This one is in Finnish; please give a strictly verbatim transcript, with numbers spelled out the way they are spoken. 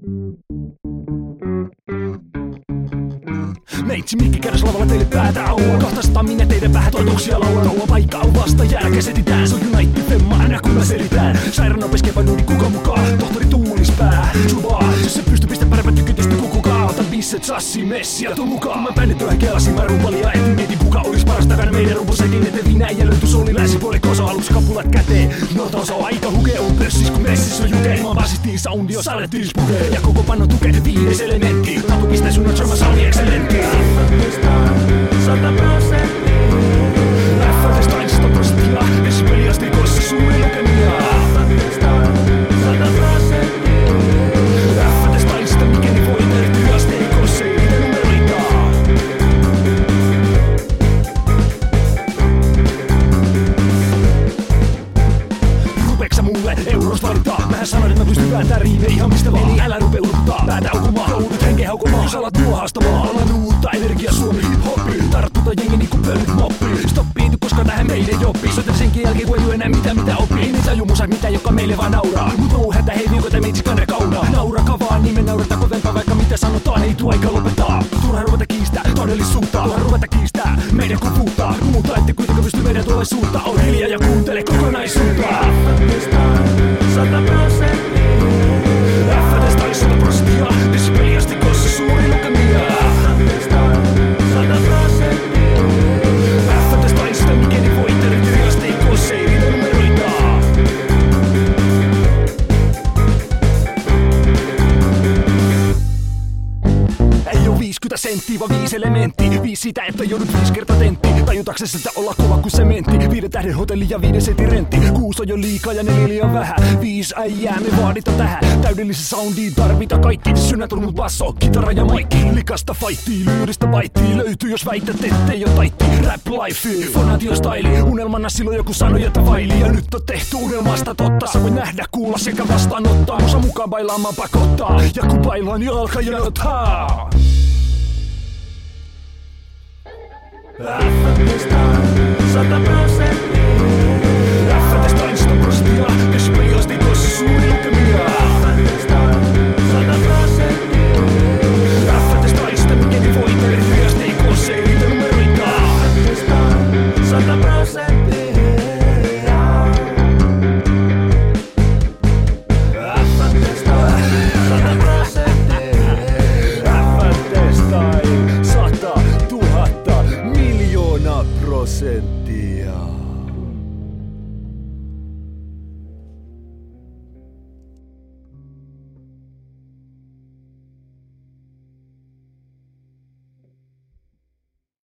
Meitsi mikki kädessä lavalla teille päätä auaa. Kahtastaan minä teidän vähän toituksia lauan. Kauan paikka on vasta jälkeen setitään. Se on United femma aina kun mä selitän. Sairaan opiskeva nuudi kuka mukaan. Tohtori Tuulis pää. Subaa. Jos se pysty pistä paremmat tykytystä kukukaa. Otan bisset, sassi, messi ja tuu mukaan. Kun mä bändit yhä kelasin mä rumpalia etin. Mietin kuka olis paras takana meidän rumpusetin eteen. Vinäjä löyty soli länsipuoli koso alus kapulat käteen. Notos on aika hukee on pössis kun messis on jukee. Ilman basistiin soundio on salettiis pukee. Ja koko panno tukee viides elementti. Tatu pistää sun on sauni excellenttiin. Sata prosenttia. Läffätestä sata prosenttia. Desibeliasteikossa suuri lukemia. Sata prosenttia. Läffätestä sitä mikeni voi tertyä asteikossa ei niitä numeroita. Rupeeksä mulle euros valittaa? Mähän sanoin, että mä pystyn päätää riime ihan mistä vaan. Eli älä rupee uruttaa. Päätä aukumaan. Joudut henkeä haukumaan. Jos alat mua haastamaan. Alan uutta energia Suomi hip-hopi. Tarttuta jengi niinku pöllyt moppiin. Stoppiin koska tähän meidän joppiin. Soitan senkin jälkeen kun ei oo enää mitä mitä oppii. Ei niitä jumusa mitä joka meille vaan nauraa. Mut muu hätä hei viikot ja meitsi kanne kaunaa. Naurakaa vaan niin me naurata kovempaa vaikka mitä sanotaan. Ei tuu aika lopettaa. Turha ruveta kiistää todellisuutta. Turha ruveta kiistää meidän kun puuttaa. Muuta ette kuitenkaan pysty meidän tulevaisuutta. On hiljaa ja kuuntele kokonaisuutta. Sata prosenttia. Läffätestä oli sata prosenttia. Desibeliasteikossa suuri lukemia. Sata prosenttia. Läffätestä oli sitä mikeni voi terveydentilasteikossa ei riitä numeroita. Ei oo viisikymmentä senttiä vaan viisi elementtiä. Viisi sitä että joudut viisi kertaa tenttiin. Tajutaksesi että olla kova kuin sementti. Viiden tähden hotelli ja viiden sentin rentti. Kuusi on jo liikaa ja neljä liian vähän. Viisi äijää me vaadita tähän. Täydellisen soundiin tarvita kaikki. Synätön mut basso, kitara ja maikki. Likasta fightii, lyyristä baittii. Löytyy jos väität ettei oo taitti. Rap life, fonaatio style. Unelmana silloin joku sanoi että vaili. Ja nyt on tehty unelmasta totta. Sä voi nähdä, kuulla sekä vastaanottaa. Musa mukaan bailaamaan pakottaa. Ja kun bailaan niin alkaa janottaa. Läffätestä sata prosenttia.